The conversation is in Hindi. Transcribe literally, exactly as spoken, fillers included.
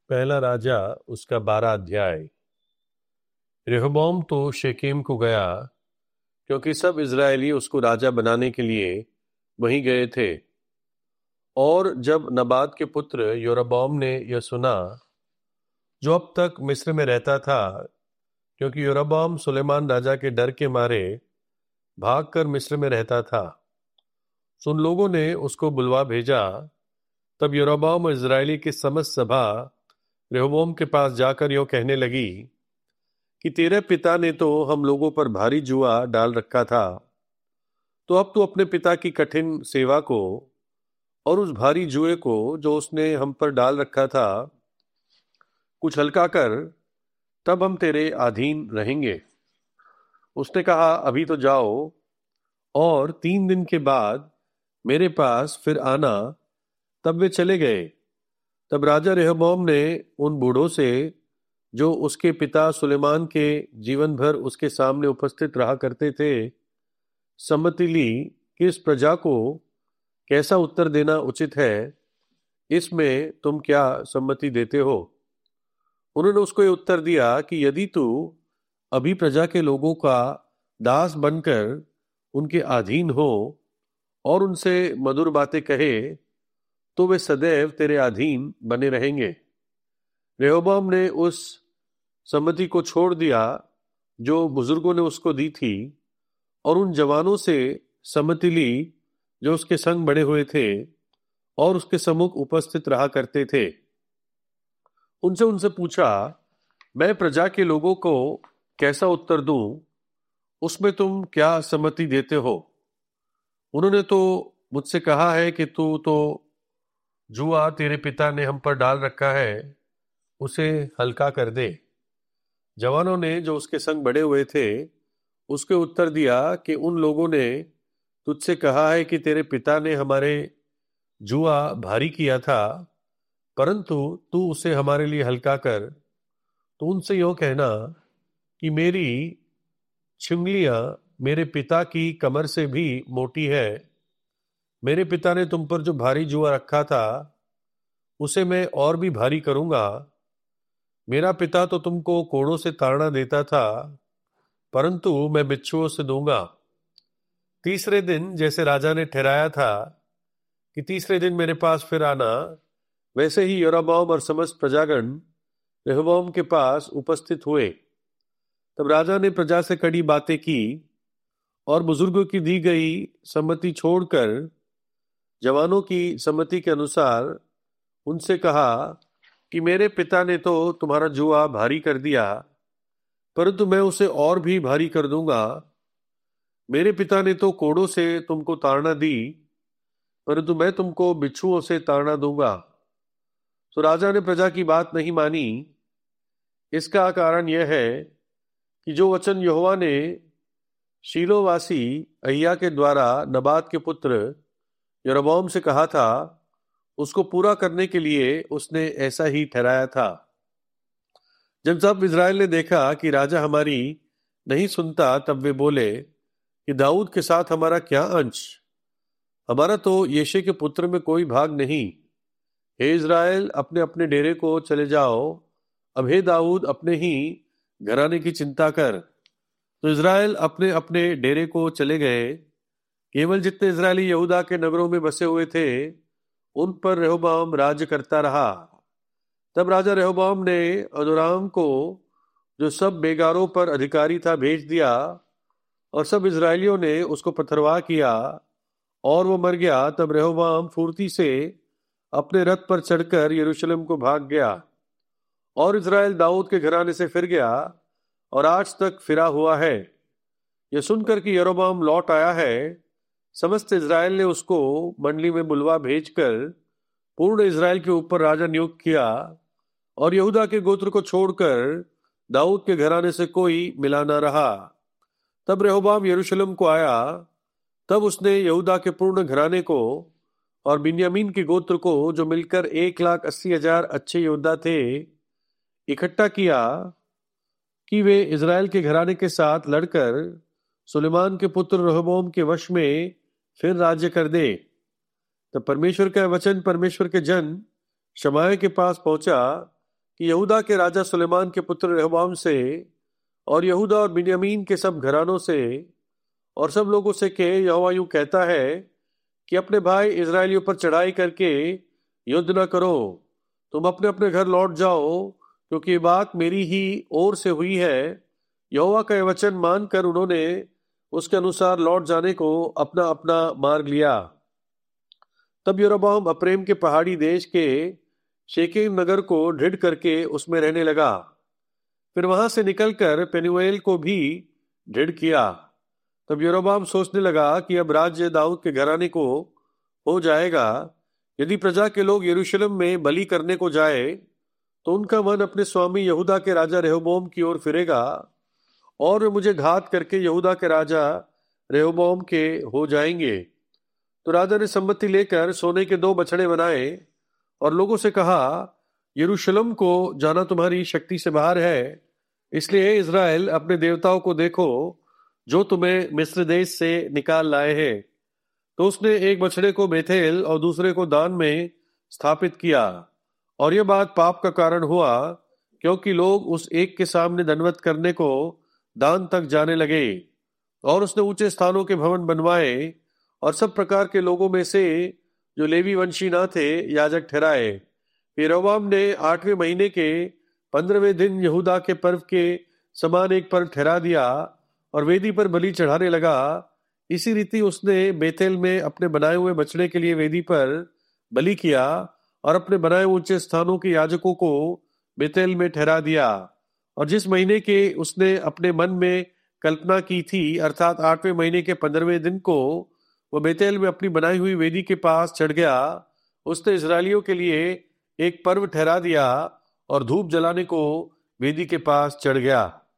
पहला राजा उसका बारह अध्याय। रेहोबोम तो शेकेम को गया, क्योंकि सब इजरायली उसको राजा बनाने के लिए वहीं गए थे। और जब नबात के पुत्र योरबाम ने यह सुना, जो अब तक मिस्र में रहता था, क्योंकि योरबाम सुलेमान राजा के डर के मारे भागकर मिस्र में रहता था, सुन लोगों ने उसको बुलवा भेजा। तब योरबाम और इजरायली की समस्त सभा रेहोबोम के पास जाकर यूं कहने लगी कि तेरे पिता ने तो हम लोगों पर भारी जुआ डाल रखा था, तो अब तू अपने पिता की कठिन सेवा को और उस भारी जुए को जो उसने हम पर डाल रखा था कुछ हल्का कर, तब हम तेरे अधीन रहेंगे। उसने कहा, अभी तो जाओ और तीन दिन के बाद मेरे पास फिर आना। तब वे चले गए। तब राजा रेहोबोम ने उन बूढ़ों से, जो उसके पिता सुलेमान के जीवन भर उसके सामने उपस्थित रहा करते थे, सम्मति ली कि इस प्रजा को कैसा उत्तर देना उचित है। इसमें तुम क्या सम्मति देते हो? उन्होंने उसको ये उत्तर दिया कि यदि तू अभी प्रजा के लोगों का दास बनकर उनके अधीन हो और उनसे मधुर बातें कहे, तो वे सदैव तेरे अधीन बने रहेंगे। रेहोबोम ने उस सम्मति को छोड़ दिया जो बुजुर्गों ने उसको दी थी, और उन जवानों से सम्मति ली जो उसके संग बड़े हुए थे और उसके सम्मुख उपस्थित रहा करते थे। उनसे उनसे पूछा, मैं प्रजा के लोगों को कैसा उत्तर दूं? उसमें तुम क्या सम्मति देते हो? उन्होंने तो मुझसे कहा है कि तू तो जुआ तेरे पिता ने हम पर डाल रखा है, उसे हल्का कर दे। जवानों ने जो उसके संग बड़े हुए थे उसके उत्तर दिया कि उन लोगों ने तुझसे कहा है कि तेरे पिता ने हमारे जुआ भारी किया था, परंतु तू उसे हमारे लिए हल्का कर। तो उनसे यूं कहना कि मेरी छिंगलियां मेरे पिता की कमर से भी मोटी है। मेरे पिता ने तुम पर जो भारी जुआ रखा था उसे मैं और भी भारी करूंगा। मेरा पिता तो तुमको कोड़ों से ताड़ना देता था, परंतु मैं बिच्छुओं से दूंगा। तीसरे दिन जैसे राजा ने ठहराया था कि तीसरे दिन मेरे पास फिर आना, वैसे ही योराबाम और समस्त प्रजागण रेहोबोम के पास उपस्थित हुए। तब राजा ने प्रजा से कड़ी बातें की और बुजुर्गों की दी गई सम्मति छोड़कर जवानों की सम्मति के अनुसार उनसे कहा कि मेरे पिता ने तो तुम्हारा जुआ भारी कर दिया, परंतु मैं उसे और भी भारी कर दूंगा। मेरे पिता ने तो कोड़ों से तुमको ताड़ना दी, परंतु मैं तुमको बिच्छुओं से ताड़ना दूंगा। तो राजा ने प्रजा की बात नहीं मानी। इसका कारण यह है कि जो वचन यहोवा ने शीलोवासी अहिय्या के द्वारा नबात के पुत्र यरोबाम से कहा था, उसको पूरा करने के लिए उसने ऐसा ही ठहराया था। जब सब इजराइल ने देखा कि राजा हमारी नहीं सुनता, तब वे बोले कि दाऊद के साथ हमारा क्या अंश? हमारा तो यिशै के पुत्र में कोई भाग नहीं। हे इजराइल, अपने अपने डेरे को चले जाओ। अब हे दाऊद, अपने ही घराने की चिंता कर। तो इजराइल अपने अपने डेरे को चले गए। केवल जितने इजरायली यहूदा के नगरों में बसे हुए थे, उन पर रेहोबाम राज्य करता रहा। तब राजा रेहोबाम ने अदोराम को, जो सब बेगारों पर अधिकारी था, भेज दिया, और सब इजरायलियों ने उसको पथरवाह किया और वो मर गया। तब रेहोबाम फुर्ती से अपने रथ पर चढ़कर यरूशलेम को भाग गया, और इजराइल दाऊद के घराने से फिर गया और आज तक फिरा हुआ है। यह सुनकर कि यरोबाम लौट आया है, समस्त इजराइल ने उसको मंडली में बुलवा भेजकर पूर्ण इजराइल के ऊपर राजा नियुक्त किया, और यहूदा के गोत्र को छोड़कर दाऊद के घराने से कोई मिला न रहा। तब रेहोबाम यरूशलेम को आया। तब उसने यहूदा के पूर्ण घराने को और बिन्यामीन के गोत्र को, जो मिलकर एक लाख अस्सी हजार अच्छे योद्धा थे, इकट्ठा किया कि वे इजराइल के घराने के साथ लड़कर सुलेमान के पुत्र रेहोबोम के वश में फिर राज्य कर दे। तब परमेश्वर का वचन परमेश्वर के जन शमाया के पास पहुंचा, कि यहूदा के राजा सुलेमान के पुत्र रहबाम से और यहूदा और बिन्यामीन के सब घरानों से और सब लोगों से कहे, यहोवा यूं कहता है कि अपने भाई इजराइलियों पर चढ़ाई करके युद्ध न करो, तुम अपने अपने घर लौट जाओ, क्योंकि ये बात मेरी ही ओर से हुई है। यहोवा का यह वचन मानकर उन्होंने उसके अनुसार लौट जाने को अपना अपना मार्ग लिया। तब यरोबाम अप्रेम के पहाड़ी देश के शेकेम नगर को ढिढ़ करके उसमें रहने लगा। फिर वहां से निकलकर पेनुएल को भी ढिढ़ किया। तब यरोबाम सोचने लगा कि अब राज्य दाऊद के घराने को हो जाएगा। यदि प्रजा के लोग यरूशलेम में बलि करने को जाए तो उनका मन अपने स्वामी यहूदा के राजा रेहोबोम की ओर फिरेगा और वे मुझे घात करके यहूदा के राजा रेहोबोम के हो जाएंगे। तो राजा ने सम्मति लेकर सोने के दो बछड़े बनाए और लोगों से कहा, यरूशलेम को जाना तुम्हारी शक्ति से बाहर है, इसलिए इज़राइल अपने देवताओं को देखो जो तुम्हें मिस्र देश से निकाल लाए हैं। तो उसने एक बछड़े को बेथेल और दूसरे को दान में स्थापित किया। और यह बात पाप का कारण हुआ, क्योंकि लोग उस एक के सामने दंडवत करने को दान तक जाने लगे। और उसने ऊंचे स्थानों के भवन बनवाए और सब प्रकार के लोगों में से जो लेवी वंशी न थे याजक ठहराए। फिर यरोबाम ने आठवें महीने के पंद्रहवें दिन यहूदा के पर्व के समान एक पर्व ठहरा दिया और वेदी पर बलि चढ़ाने लगा। इसी रीति उसने बेतेल में अपने बनाए हुए बछड़े के लिए वेदी पर बलि किया और अपने बनाए ऊंचे स्थानों के याजकों को बेतेल में ठहरा दिया। और जिस महीने के उसने अपने मन में कल्पना की थी, अर्थात आठवें महीने के पंद्रहवें दिन को वो बेतेल में अपनी बनाई हुई वेदी के पास चढ़ गया, उसने इजरायलियों के लिए एक पर्व ठहरा दिया और धूप जलाने को वेदी के पास चढ़ गया।